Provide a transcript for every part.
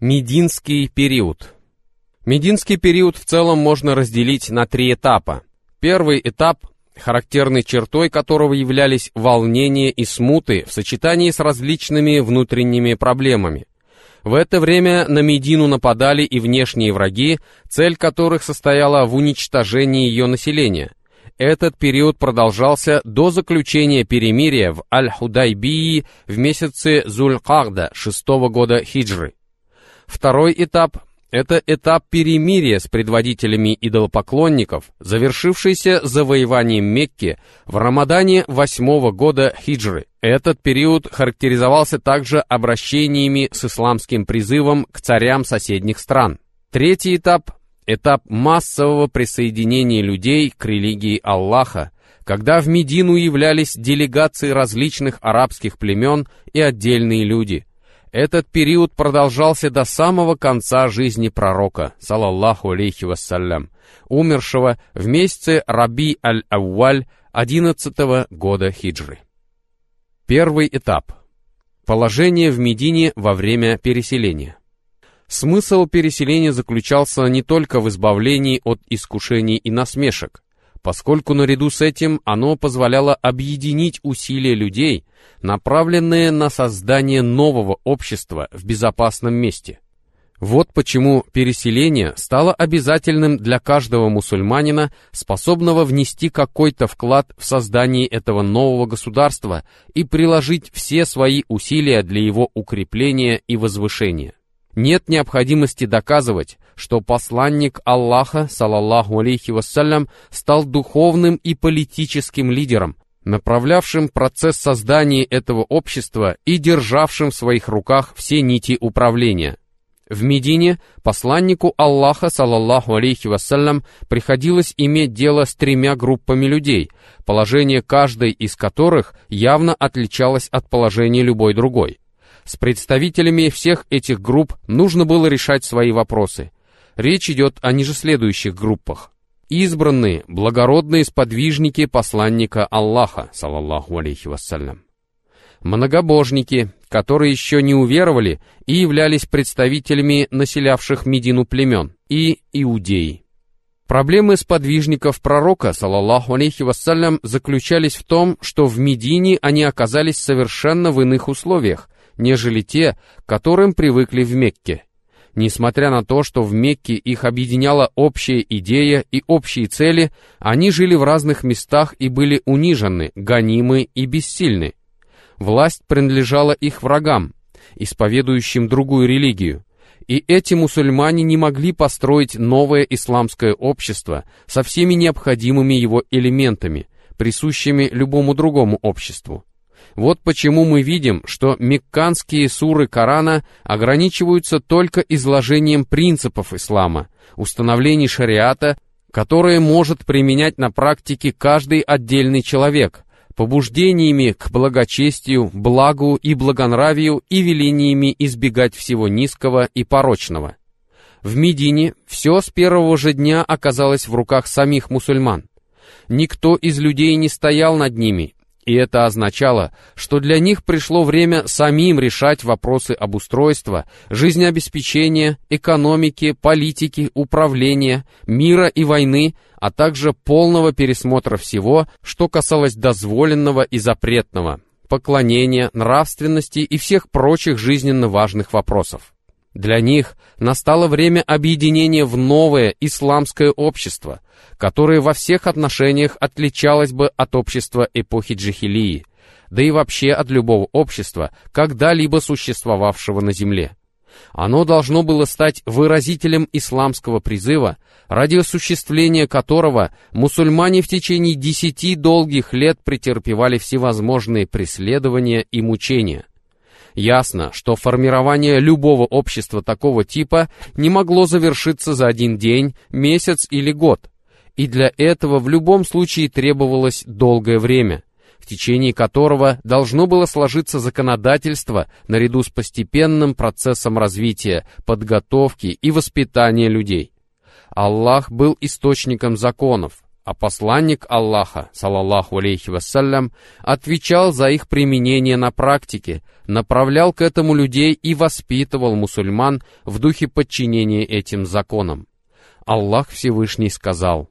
Мединский период. Мединский период в целом можно разделить на 3 этапа. Первый этап, характерной чертой которого являлись волнения и смуты в сочетании с различными внутренними проблемами. В это время на Медину нападали и внешние враги, цель которых состояла в уничтожении ее населения. Этот период продолжался до заключения перемирия в Аль-Худайбии в месяце Зуль-Ка'да 6-го года хиджры. Второй этап – это этап перемирия с предводителями идолопоклонников, завершившийся завоеванием Мекки в Рамадане 8-го года хиджры. Этот период характеризовался также обращениями с исламским призывом к царям соседних стран. Третий этап – этап массового присоединения людей к религии Аллаха, когда в Медину являлись делегации различных арабских племен и отдельные люди. Этот период продолжался до самого конца жизни пророка, салаллаху алейхи вассалям, умершего в месяце Раби аль-Ауаль 11-го года хиджры. Первый этап. Положение в Медине во время переселения. Смысл переселения заключался не только в избавлении от искушений и насмешек, поскольку наряду с этим оно позволяло объединить усилия людей, направленные на создание нового общества в безопасном месте. Вот почему переселение стало обязательным для каждого мусульманина, способного внести какой-то вклад в создание этого нового государства и приложить все свои усилия для его укрепления и возвышения. Нет необходимости доказывать, что посланник Аллаха, салаллаху алейхи вассалям, стал духовным и политическим лидером, направлявшим процесс создания этого общества и державшим в своих руках все нити управления. В Медине посланнику Аллаха, салаллаху алейхи вассалям, приходилось иметь дело с 3 группами людей, положение каждой из которых явно отличалось от положения любой другой. С представителями всех этих групп нужно было решать свои вопросы. Речь идет о ниже следующих группах. Избранные, благородные сподвижники посланника Аллаха, салаллаху алейхи вассалям. Многобожники, которые еще не уверовали и являлись представителями населявших Медину племен, и иудеи. Проблемы сподвижников пророка, салаллаху алейхи вассалям, заключались в том, что в Медине они оказались совершенно в иных условиях, нежели те, к которым привыкли в Мекке. Несмотря на то, что в Мекке их объединяла общая идея и общие цели, они жили в разных местах и были унижены, гонимы и бессильны. Власть принадлежала их врагам, исповедующим другую религию, и эти мусульмане не могли построить новое исламское общество со всеми необходимыми его элементами, присущими любому другому обществу. Вот почему мы видим, что мекканские суры Корана ограничиваются только изложением принципов ислама, установлений шариата, которые может применять на практике каждый отдельный человек, побуждениями к благочестию, благу и благонравию и велениями избегать всего низкого и порочного. В Медине все с первого же дня оказалось в руках самих мусульман. Никто из людей не стоял над ними, и это означало, что для них пришло время самим решать вопросы обустройства, жизнеобеспечения, экономики, политики, управления, мира и войны, а также полного пересмотра всего, что касалось дозволенного и запретного, поклонения, нравственности и всех прочих жизненно важных вопросов. Для них настало время объединения в новое исламское общество, которое во всех отношениях отличалось бы от общества эпохи джахилии, да и вообще от любого общества, когда-либо существовавшего на земле. Оно должно было стать выразителем исламского призыва, ради осуществления которого мусульмане в течение 10 долгих лет претерпевали всевозможные преследования и мучения. Ясно, что формирование любого общества такого типа не могло завершиться за один день, месяц или год, и для этого в любом случае требовалось долгое время, в течение которого должно было сложиться законодательство наряду с постепенным процессом развития, подготовки и воспитания людей. Аллах был источником законов, а посланник Аллаха, салаллаху алейхи вассалям, отвечал за их применение на практике, направлял к этому людей и воспитывал мусульман в духе подчинения этим законам. Аллах Всевышний сказал: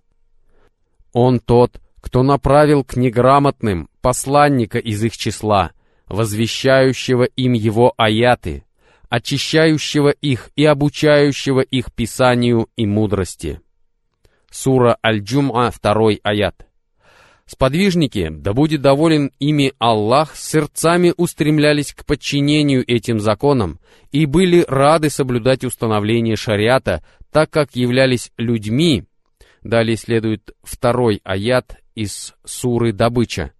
«Он тот, кто направил к неграмотным посланника из их числа, возвещающего им его аяты, очищающего их и обучающего их писанию и мудрости». Сура Аль-Джум'а, 2 аят. Сподвижники, да будет доволен ими Аллах, сердцами устремлялись к подчинению этим законам и были рады соблюдать установление шариата, так как являлись людьми. Далее следует 2 аят из суры Добыча,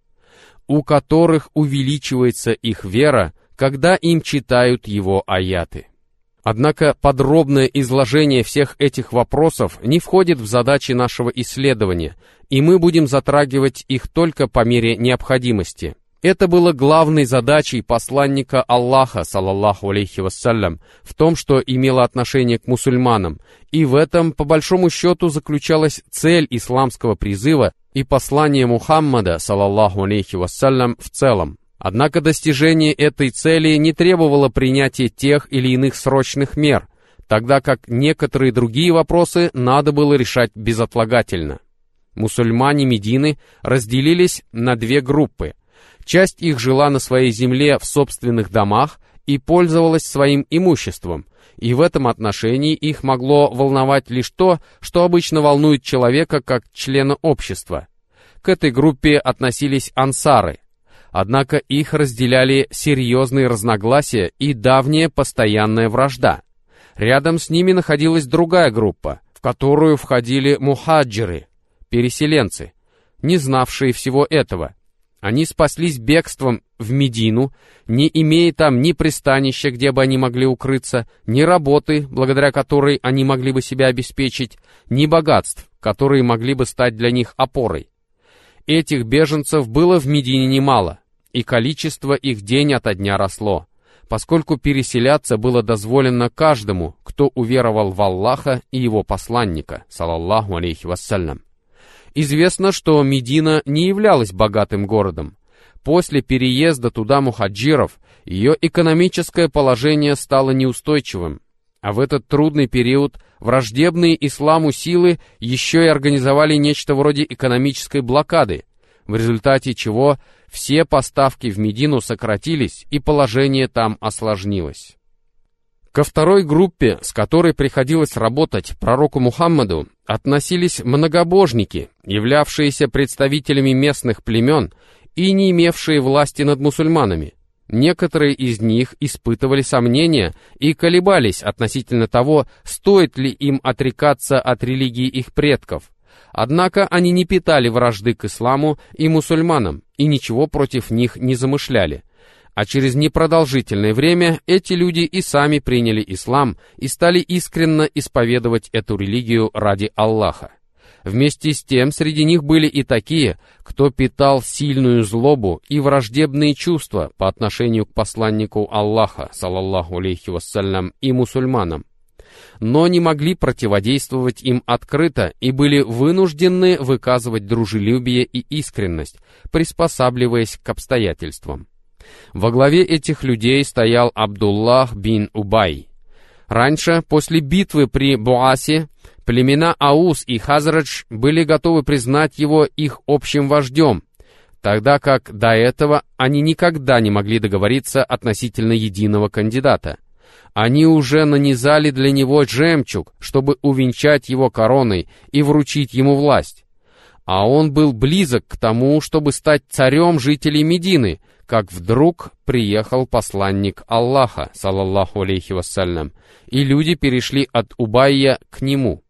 у которых увеличивается их вера, когда им читают его аяты. Однако подробное изложение всех этих вопросов не входит в задачи нашего исследования, и мы будем затрагивать их только по мере необходимости. Это было главной задачей посланника Аллаха, салаллаху алейхи вассалям, в том, что имело отношение к мусульманам, и в этом, по большому счету, заключалась цель исламского призыва и послания Мухаммада, салаллаху алейхи вассалям, в целом. Однако достижение этой цели не требовало принятия тех или иных срочных мер, тогда как некоторые другие вопросы надо было решать безотлагательно. Мусульмане Медины разделились на 2 группы. Часть их жила на своей земле в собственных домах и пользовалась своим имуществом, и в этом отношении их могло волновать лишь то, что обычно волнует человека как члена общества. К этой группе относились ансары. Однако их разделяли серьезные разногласия и давняя постоянная вражда. Рядом с ними находилась другая группа, в которую входили мухаджиры, переселенцы, не знавшие всего этого. Они спаслись бегством в Медину, не имея там ни пристанища, где бы они могли укрыться, ни работы, благодаря которой они могли бы себя обеспечить, ни богатств, которые могли бы стать для них опорой. Этих беженцев было в Медине немало, и количество их день ото дня росло, поскольку переселяться было дозволено каждому, кто уверовал в Аллаха и его посланника, салаллаху алейхи вассалям. Известно, что Медина не являлась богатым городом. После переезда туда мухаджиров ее экономическое положение стало неустойчивым, а в этот трудный период враждебные исламу силы еще и организовали нечто вроде экономической блокады, в результате чего все поставки в Медину сократились и положение там осложнилось. Ко второй группе, с которой приходилось работать пророку Мухаммаду, относились многобожники, являвшиеся представителями местных племен и не имевшие власти над мусульманами. Некоторые из них испытывали сомнения и колебались относительно того, стоит ли им отрекаться от религии их предков. Однако они не питали вражды к исламу и мусульманам и ничего против них не замышляли. А через непродолжительное время эти люди и сами приняли ислам и стали искренно исповедовать эту религию ради Аллаха. Вместе с тем среди них были и такие, кто питал сильную злобу и враждебные чувства по отношению к посланнику Аллаха, салаллаху алейхи вассалям, и мусульманам, но не могли противодействовать им открыто и были вынуждены выказывать дружелюбие и искренность, приспосабливаясь к обстоятельствам. Во главе этих людей стоял Абдуллах бин Убай. Раньше, после битвы при Буасе, племена Аус и Хазрадж были готовы признать его их общим вождем, тогда как до этого они никогда не могли договориться относительно единого кандидата. Они уже нанизали для него жемчуг, чтобы увенчать его короной и вручить ему власть. А он был близок к тому, чтобы стать царем жителей Медины, как вдруг приехал посланник Аллаха, салаллаху алейхи вассалям, и люди перешли от Убайя к нему.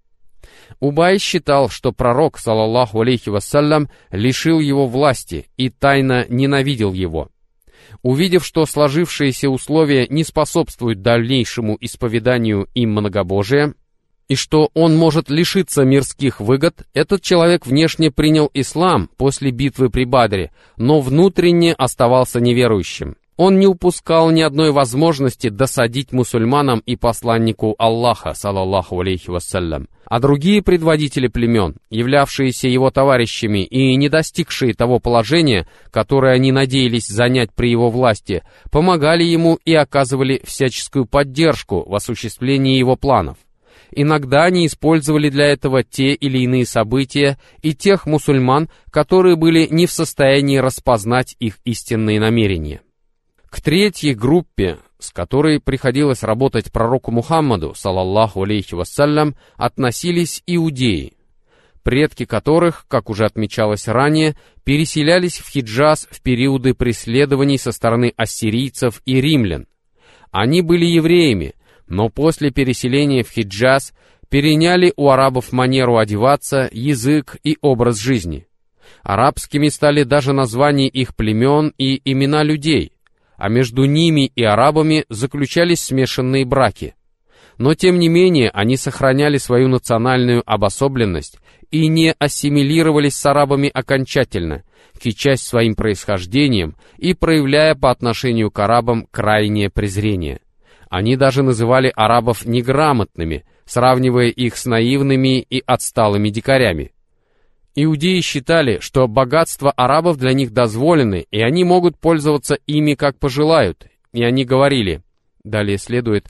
Убай считал, что пророк, салаллаху алейхи вассалям, лишил его власти и тайно ненавидел его. Увидев, что сложившиеся условия не способствуют дальнейшему исповеданию им многобожия, и что он может лишиться мирских выгод, этот человек внешне принял ислам после битвы при Бадре, но внутренне оставался неверующим. Он не упускал ни одной возможности досадить мусульманам и посланнику Аллаха, салаллаху алейхи вассалям. А другие предводители племен, являвшиеся его товарищами и не достигшие того положения, которое они надеялись занять при его власти, помогали ему и оказывали всяческую поддержку в осуществлении его планов. Иногда они использовали для этого те или иные события и тех мусульман, которые были не в состоянии распознать их истинные намерения. К третьей группе, с которой приходилось работать пророку Мухаммаду, салаллаху алейхи вассалям, относились иудеи, предки которых, как уже отмечалось ранее, переселялись в Хиджаз в периоды преследований со стороны ассирийцев и римлян. Они были евреями, но после переселения в Хиджаз переняли у арабов манеру одеваться, язык и образ жизни. Арабскими стали даже названия их племен и имена людей, а между ними и арабами заключались смешанные браки. Но тем не менее они сохраняли свою национальную обособленность и не ассимилировались с арабами окончательно, кичась своим происхождением и проявляя по отношению к арабам крайнее презрение. Они даже называли арабов неграмотными, сравнивая их с наивными и отсталыми дикарями. Иудеи считали, что богатства арабов для них дозволены, и они могут пользоваться ими как пожелают. И они говорили, далее следует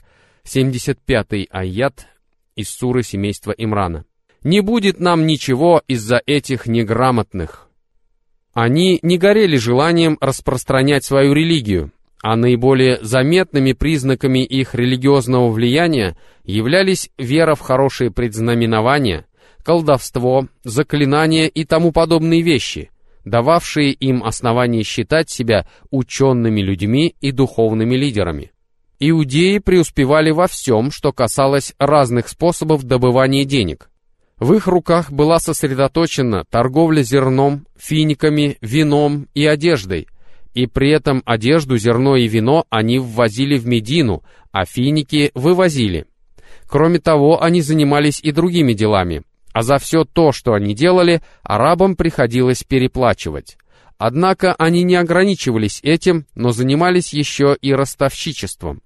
75-й аят из суры семейства Имрана: «Не будет нам ничего из-за этих неграмотных». Они не горели желанием распространять свою религию, а наиболее заметными признаками их религиозного влияния являлись вера в хорошие предзнаменования, колдовство, заклинания и тому подобные вещи, дававшие им основание считать себя учеными людьми и духовными лидерами. Иудеи преуспевали во всем, что касалось разных способов добывания денег. В их руках была сосредоточена торговля зерном, финиками, вином и одеждой, и при этом одежду, зерно и вино они ввозили в Медину, а финики вывозили. Кроме того, они занимались и другими делами, а за все то, что они делали, арабам приходилось переплачивать. Однако они не ограничивались этим, но занимались еще и ростовщичеством.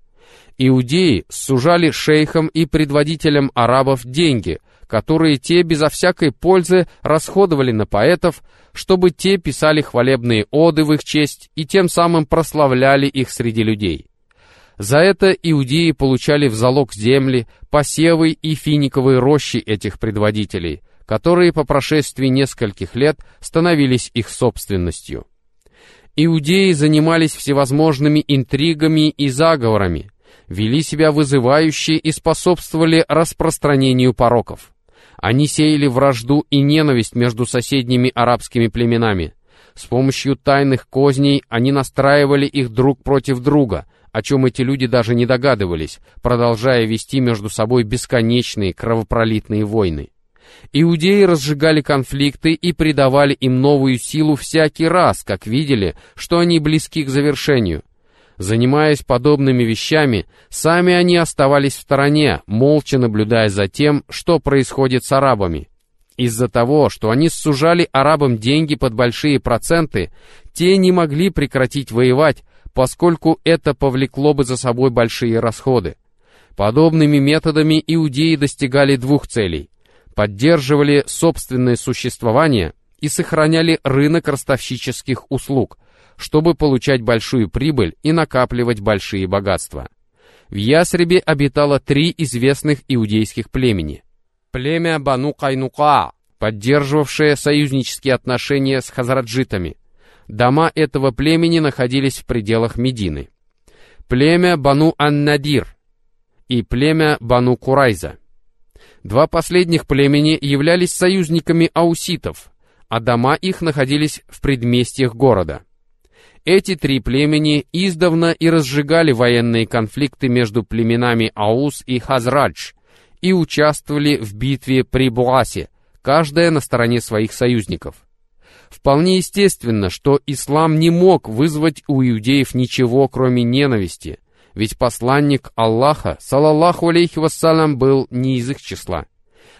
Иудеи сужали шейхам и предводителям арабов деньги, которые те безо всякой пользы расходовали на поэтов, чтобы те писали хвалебные оды в их честь и тем самым прославляли их среди людей. За это иудеи получали в залог земли, посевы и финиковые рощи этих предводителей, которые по прошествии нескольких лет становились их собственностью. Иудеи занимались всевозможными интригами и заговорами, вели себя вызывающе и способствовали распространению пороков. Они сеяли вражду и ненависть между соседними арабскими племенами. С помощью тайных козней они настраивали их друг против друга, о чем эти люди даже не догадывались, продолжая вести между собой бесконечные кровопролитные войны. Иудеи разжигали конфликты и придавали им новую силу всякий раз, как видели, что они близки к завершению. Занимаясь подобными вещами, сами они оставались в стороне, молча наблюдая за тем, что происходит с арабами. Из-за того, что они сужали арабам деньги под большие проценты, те не могли прекратить воевать, поскольку это повлекло бы за собой большие расходы. Подобными методами иудеи достигали двух целей: поддерживали собственное существование и сохраняли рынок ростовщических услуг, чтобы получать большую прибыль и накапливать большие богатства. В Ясрибе обитало 3 известных иудейских племени. Племя Бану Кайнука, поддерживавшее союзнические отношения с хазраджитами. Дома этого племени находились в пределах Медины. Племя Бану Ан-Надир и племя Бану Курайза. 2 последних племени являлись союзниками ауситов, а дома их находились в предместьях города. Эти 3 племени издавна и разжигали военные конфликты между племенами Аус и Хазрадж и участвовали в битве при Буасе, каждая на стороне своих союзников. Вполне естественно, что ислам не мог вызвать у иудеев ничего, кроме ненависти, ведь посланник Аллаха, салаллаху алейхи вассалям, был не из их числа.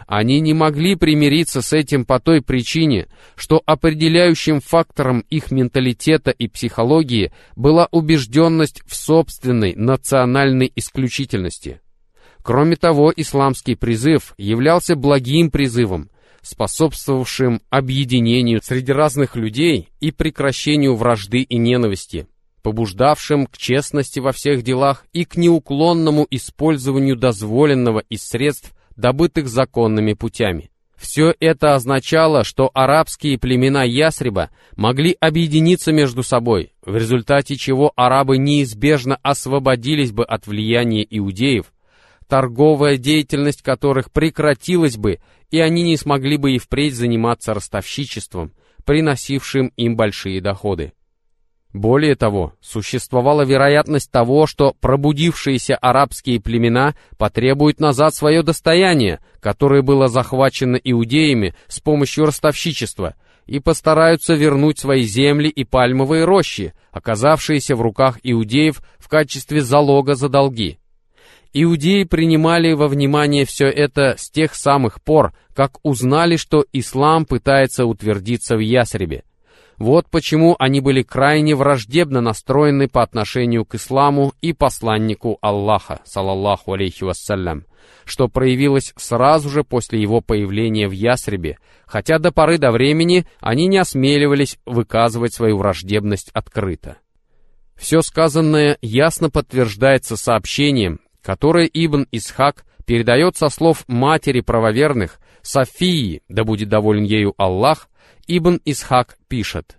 Они не могли примириться с этим по той причине, что определяющим фактором их менталитета и психологии была убежденность в собственной национальной исключительности. Кроме того, исламский призыв являлся благим призывом, способствовавшим объединению среди разных людей и прекращению вражды и ненависти, побуждавшим к честности во всех делах и к неуклонному использованию дозволенного из средств, добытых законными путями. Все это означало, что арабские племена Ясриба могли объединиться между собой, в результате чего арабы неизбежно освободились бы от влияния иудеев, торговая деятельность которых прекратилась бы, и они не смогли бы и впредь заниматься ростовщичеством, приносившим им большие доходы. Более того, существовала вероятность того, что пробудившиеся арабские племена потребуют назад свое достояние, которое было захвачено иудеями с помощью ростовщичества, и постараются вернуть свои земли и пальмовые рощи, оказавшиеся в руках иудеев в качестве залога за долги. Иудеи принимали во внимание все это с тех самых пор, как узнали, что ислам пытается утвердиться в Ясрибе. Вот почему они были крайне враждебно настроены по отношению к исламу и посланнику Аллаха, салаллаху алейхи вассалям, что проявилось сразу же после его появления в Ясрибе, хотя до поры до времени они не осмеливались выказывать свою враждебность открыто. Все сказанное ясно подтверждается сообщением, которое Ибн Исхак передает со слов матери правоверных, Софии, да будет доволен ею Аллах. Ибн Исхак пишет: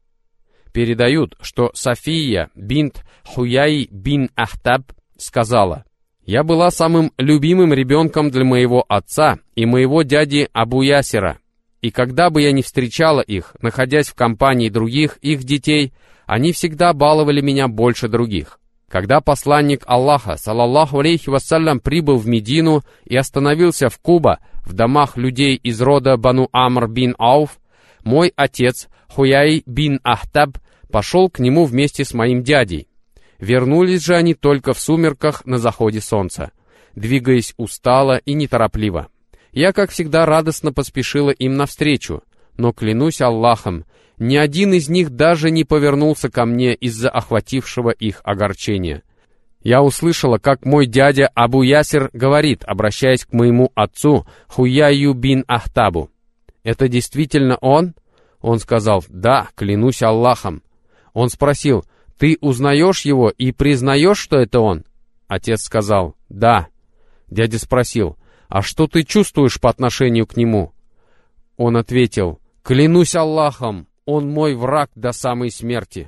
передают, что София бинт Хуяй бин Ахтаб сказала: «Я была самым любимым ребенком для моего отца и моего дяди Абу Ясира, и когда бы я ни встречала их, находясь в компании других их детей, они всегда баловали меня больше других. Когда посланник Аллаха, салаллаху алейхи вассалям, прибыл в Медину и остановился в Куба, в домах людей из рода Бану Амр бин Ауф, мой отец, Хуяй бин Ахтаб, пошел к нему вместе с моим дядей. Вернулись же они только в сумерках на заходе солнца, двигаясь устало и неторопливо. Я, как всегда, радостно поспешила им навстречу, но, клянусь Аллахом, ни один из них даже не повернулся ко мне из-за охватившего их огорчения. Я услышала, как мой дядя Абу Ясир говорит, обращаясь к моему отцу Хуяю бин Ахтабу: «Это действительно он?» Он сказал: «Да, клянусь Аллахом». Он спросил: «Ты узнаешь его и признаешь, что это он?» Отец сказал: «Да». Дядя спросил: «А что ты чувствуешь по отношению к нему?» Он ответил: «Клянусь Аллахом, он мой враг до самой смерти».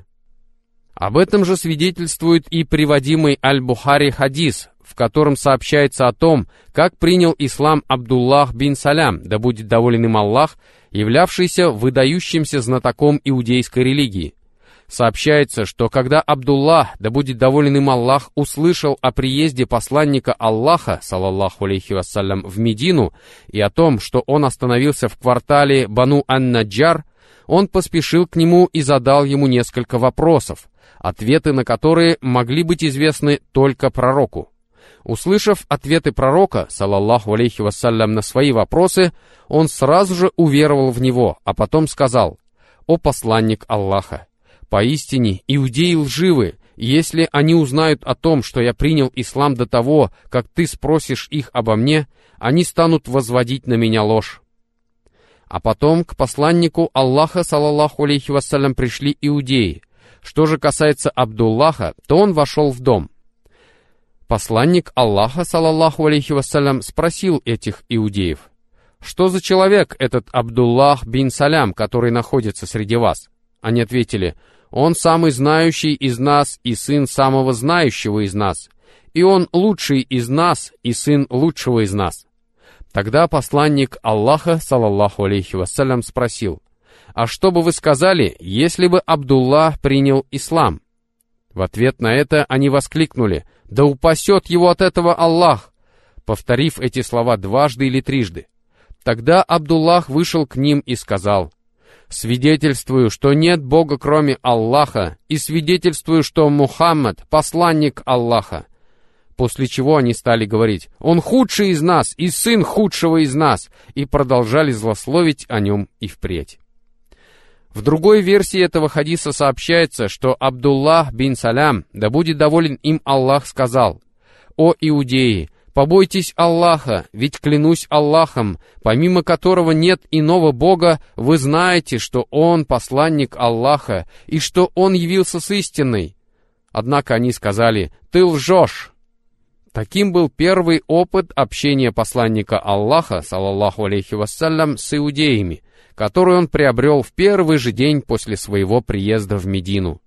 Об этом же свидетельствует и приводимый Аль-Бухари хадис, в котором сообщается о том, как принял ислам Абдуллах бин Салям, да будет доволен им Аллах, являвшийся выдающимся знатоком иудейской религии. Сообщается, что когда Абдуллах, да будет доволен им Аллах, услышал о приезде посланника Аллаха, салаллаху алейхи вассалям, в Медину и о том, что он остановился в квартале Бану ан-Наджар, он поспешил к нему и задал ему несколько вопросов, ответы на которые могли быть известны только пророку. Услышав ответы пророка, салаллаху алейхи вассалям, на свои вопросы, он сразу же уверовал в него, а потом сказал: «О посланник Аллаха, поистине иудеи лживы, и если они узнают о том, что я принял ислам до того, как ты спросишь их обо мне, они станут возводить на меня ложь». А потом к посланнику Аллаха, салаллаху алейхи вассалям, пришли иудеи. Что же касается Абдуллаха, то он вошел в дом. Посланник Аллаха, салаллаху алейхи вассалям, спросил этих иудеев: «Что за человек этот Абдуллах бин Салям, который находится среди вас?» Они ответили: «Он самый знающий из нас и сын самого знающего из нас, и он лучший из нас и сын лучшего из нас». Тогда посланник Аллаха, салаллаху алейхи вассалям, спросил: «А что бы вы сказали, если бы Абдуллах принял ислам?» В ответ на это они воскликнули: «Да упасет его от этого Аллах!» повторив эти слова дважды или трижды. Тогда Абдуллах вышел к ним и сказал: «Свидетельствую, что нет Бога, кроме Аллаха, и свидетельствую, что Мухаммад — посланник Аллаха». после чего они стали говорить: «Он худший из нас и сын худшего из нас», и продолжали злословить о нем и впредь. В другой версии этого хадиса сообщается, что Абдуллах бин Салям, да будет доволен им Аллах, сказал: «О иудеи, побойтесь Аллаха, ведь клянусь Аллахом, помимо которого нет иного Бога, вы знаете, что Он посланник Аллаха и что Он явился с истиной». Однако они сказали: «Ты лжешь». Таким был первый опыт общения посланника Аллаха, саллаллаху алейхи вассалям, с иудеями, который он приобрел в первый же день после своего приезда в Медину.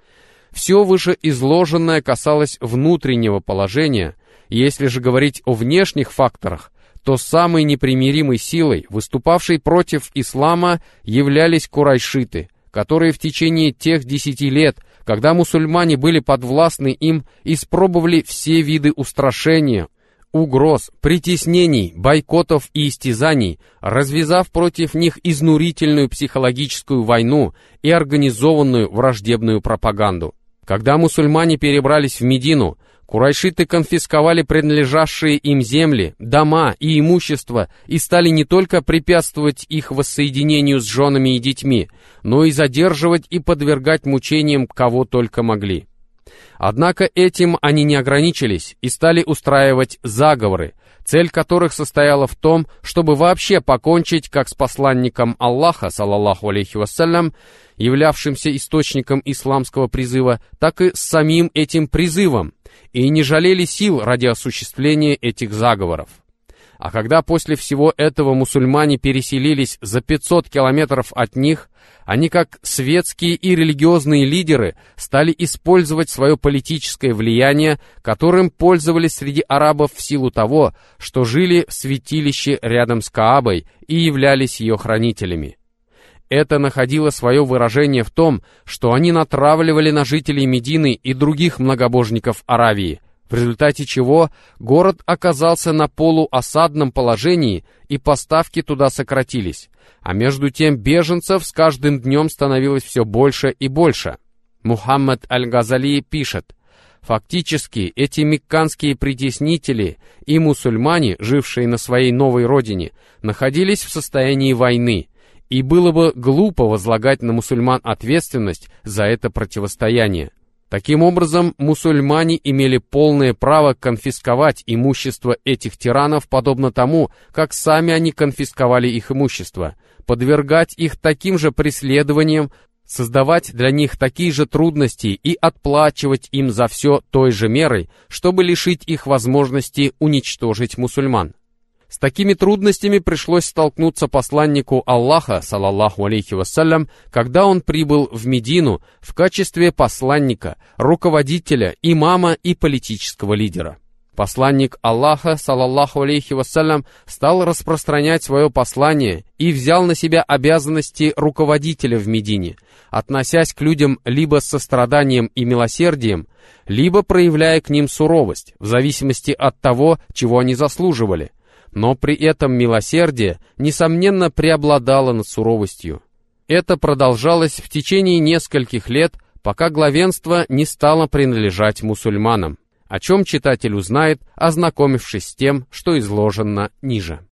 Все вышеизложенное касалось внутреннего положения. Если же говорить о внешних факторах, то самой непримиримой силой, выступавшей против ислама, являлись курайшиты, которые в течение тех 10 лет, когда мусульмане были подвластны им, испробовали все виды устрашения, угроз, притеснений, бойкотов и истязаний, развязав против них изнурительную психологическую войну и организованную враждебную пропаганду. Когда мусульмане перебрались в Медину, курайшиты конфисковали принадлежавшие им земли, дома и имущество и стали не только препятствовать их воссоединению с женами и детьми, но и задерживать и подвергать мучениям кого только могли. Однако этим они не ограничились и стали устраивать заговоры, цель которых состояла в том, чтобы вообще покончить как с посланником Аллаха, саллаллаху алейхи вассалям, являвшимся источником исламского призыва, так и с самим этим призывом, и не жалели сил ради осуществления этих заговоров. А когда после всего этого мусульмане переселились за 500 километров от них, они, как светские и религиозные лидеры, стали использовать свое политическое влияние, которым пользовались среди арабов в силу того, что жили в святилище рядом с Каабой и являлись ее хранителями. Это находило свое выражение в том, что они натравливали на жителей Медины и других многобожников Аравии, в результате чего город оказался на полуосадном положении и поставки туда сократились, а между тем беженцев с каждым днем становилось все больше и больше. Мухаммад аль-Газали пишет: «Фактически эти мекканские притеснители и мусульмане, жившие на своей новой родине, находились в состоянии войны, и было бы глупо возлагать на мусульман ответственность за это противостояние. Таким образом, мусульмане имели полное право конфисковать имущество этих тиранов, подобно тому, как сами они конфисковали их имущество, подвергать их таким же преследованиям, создавать для них такие же трудности и отплачивать им за все той же мерой, чтобы лишить их возможности уничтожить мусульман. С такими трудностями пришлось столкнуться посланнику Аллаха, саллаллаху алейхи вассалям, когда он прибыл в Медину в качестве посланника, руководителя, имама и политического лидера. Посланник Аллаха, саллаллаху алейхи вассалям, стал распространять свое послание и взял на себя обязанности руководителя в Медине, относясь к людям либо с состраданием и милосердием, либо проявляя к ним суровость, в зависимости от того, чего они заслуживали. Но при этом милосердие, несомненно, преобладало над суровостью. Это продолжалось в течение нескольких лет, пока главенство не стало принадлежать мусульманам, о чем читатель узнает, ознакомившись с тем, что изложено ниже.